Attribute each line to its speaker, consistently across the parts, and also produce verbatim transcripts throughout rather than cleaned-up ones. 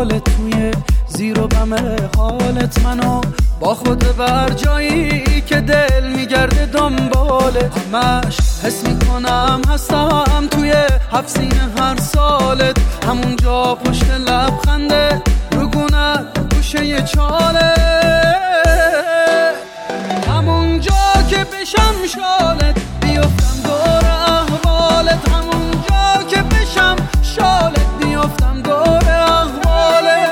Speaker 1: حالت، توی زیر و بم حالت منو با خود بر جایی که دل میگرده دنباله. همش حس میکنم هستم توی هفت سینه هر سالت، همونجا پشت لبخنده رگونت گوشه چاله، همونجا که بشم شالت بیفتم دور احوالت، همونجا که بشم شالت بیفتم دور احوالت.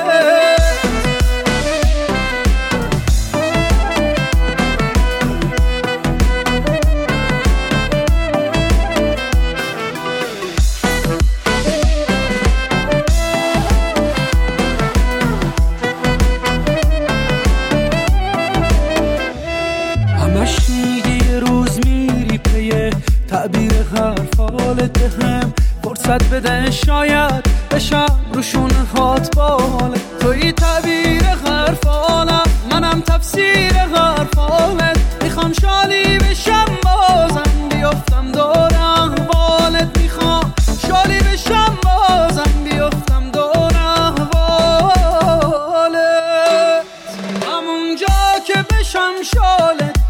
Speaker 1: همش میگی یه روز میری پیه تعبیر حرف حالت، بهم فرصت بده شاید بشم روشون هات بالت. توی تعبیر حرف حالم، منم تفسیر حرف حالت، میخوام شالی بشم بازم بیفتم دور احوالت، میخوام شالی بشم بازم بیفتم دور احوالت، همونجا که بشم شالت